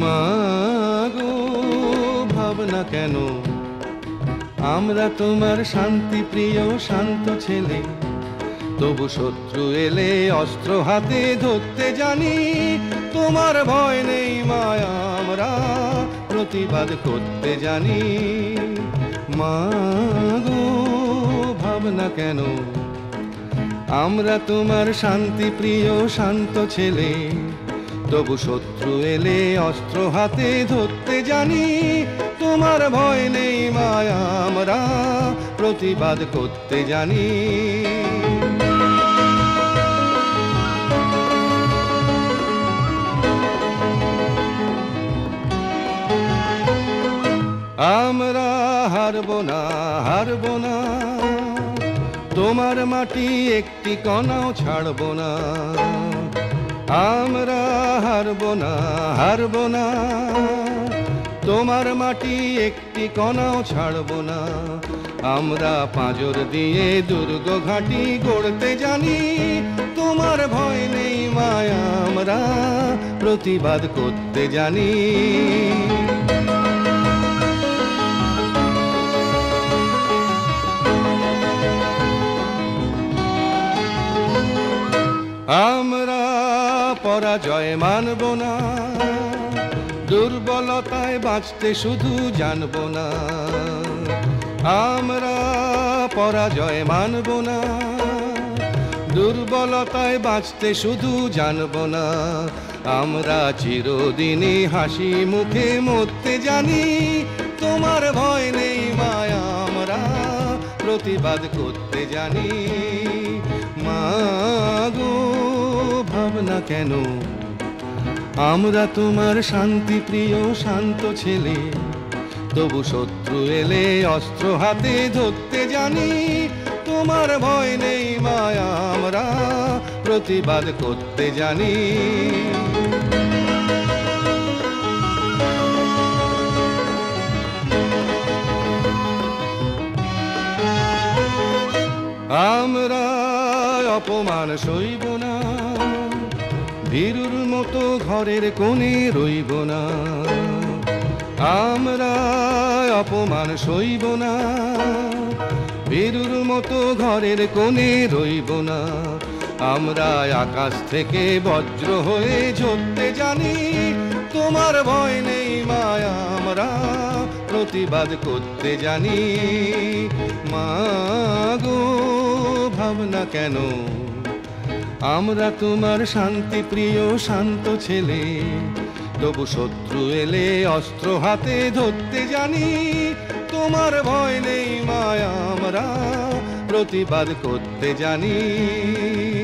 মা গো ভাবনা কেন, আমরা তোমার শান্তি প্রিয় শান্ত ছেলে, তবু শত্রু এলে অস্ত্র হাতে ধরতে জানি। তোমার ভয় নেই মায়া, আমরা প্রতিবাদ করতে জানি। মা গো ভাবনা কেন, আমরা তোমার শান্তি প্রিয় শান্ত ছেলে, তবু শত্রু এলে অস্ত্র হাতে ধরতে জানি। তোমার ভয় নেই মায়া, আমরা প্রতিবাদ করতে জানি। আমরা হারব না, হারব না, তোমার মাটি একটি কণাও ছাড়ব না। আমরা হারব না, হারব না, তোমার মাটি একটি কণাও ছাড়ব না। আমরা পাঁজর দিয়ে দুর্গ ঘাঁটি গড়তে জানি। তোমার ভয় নেই মায়া, আমরা প্রতিবাদ করতে জানি। আমরা পরাজয় মানব না, দুর্বলতায় বাঁচতে শুধু জানব না। আমরা পরাজয় মানব না, দুর্বলতায় বাঁচতে শুধু জানব না। আমরা চিরদিনই হাসি মুখে মরতে জানি। তোমার ভয় নেই মায়া, আমরা প্রতিবাদ করতে জানি। মা গো ভাবনা কেন, আমরা তোমার শান্তি প্রিয় শান্ত ছেলে, তবু শত্রু এলে অস্ত্র হাতে ধরতে জানি। তোমার ভয় নেই মায়া, আমরা প্রতিবাদ করতে জানি। আমরা অপমান সইব না, ভীরুর মতো ঘরের কোণে রইব না। আমরা অপমান সইব না, ভীরুর মতো ঘরের কোণে রইব না। আমরা আকাশ থেকে বজ্র হয়ে ঝরতে জানি। তোমার ভয় নেই মায়া, আমরা প্রতিবাদ করতে জানি। মা গো ভাবনা কেন, আমরা তোমার শান্তি প্রিয় শান্ত ছেলে, তবু শত্রু এলে অস্ত্র হাতে ধরতে জানি। তোমার ভয় নেই মায়া, আমরা প্রতিবাদ করতে জানি।